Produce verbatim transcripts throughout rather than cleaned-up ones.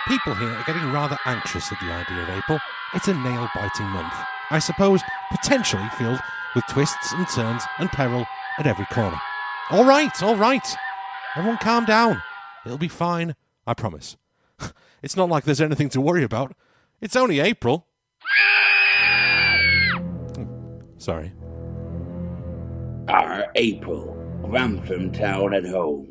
People here are getting rather anxious at the idea of April. It's a nail-biting month. I suppose potentially filled with twists and turns and peril at every corner. All right, all right. Everyone calm down. It'll be fine, I promise. It's not like there's anything to worry about. It's only April. Sorry. Our April, Grantham Town at home.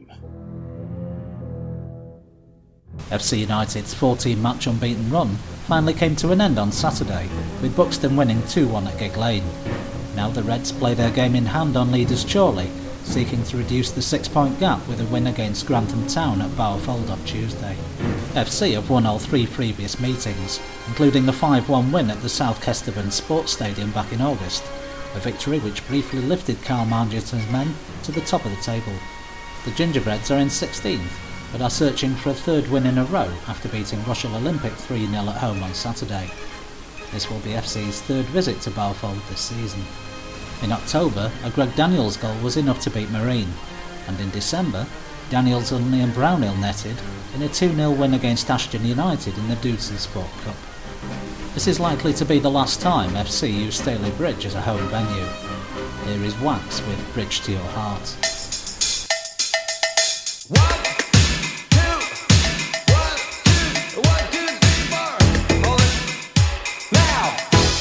F C United's fourteen-match unbeaten run finally came to an end on Saturday, with Buxton winning two one at Gig Lane. Now the Reds play their game in hand on leaders Chorley, seeking to reduce the six-point gap with a win against Grantham Town at Bowerfold on Tuesday. F C have won all three previous meetings, including the five one win at the South Kesterburn Sports Stadium back in August, a victory which briefly lifted Carl Mangerton's men to the top of the table. The Gingerbreads are in sixteenth, but are searching for a third win in a row after beating Rochelle Olympic three nil at home on Saturday. This will be F C's third visit to Bowerfold this season. In October, a Greg Daniels goal was enough to beat Marine, and in December, Daniels and Liam Brownhill netted in a two nil win against Ashton United in the Dudeston Sport Cup. This is likely to be the last time F C use Staley Bridge as a home venue. Here is Wax with Bridge to Your Heart. One, two, one, two, one, two, three, four. Hold it. Now.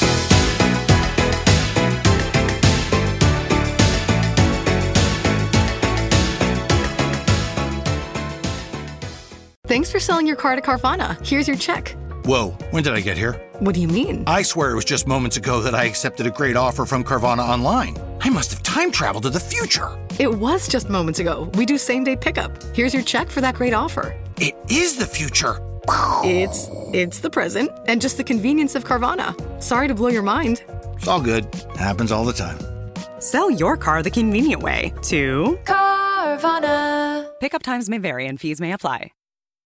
Thanks for selling your car to Carvana. Here's your check. Whoa, when did I get here? What do you mean? I swear it was just moments ago that I accepted a great offer from Carvana online. I must have time traveled to the future. It was just moments ago. We do same-day pickup. Here's your check for that great offer. It is the future. It's it's the present and just the convenience of Carvana. Sorry to blow your mind. It's all good. Happens all the time. Sell your car the convenient way to Carvana. Pickup times may vary and fees may apply.